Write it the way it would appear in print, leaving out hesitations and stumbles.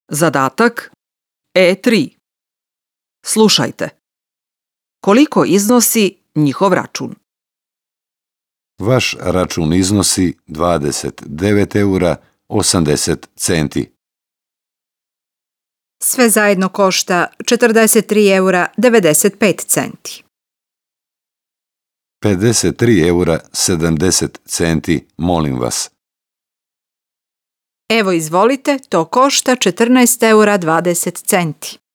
Zadatak E3. Slušajte. Koliko iznosi njihov račun? Vaš račun iznosi 29,80 €. Sve zajedno košta 43,95 €. 53,70 €, molim vas. Evo izvolite, to košta 14,20 €.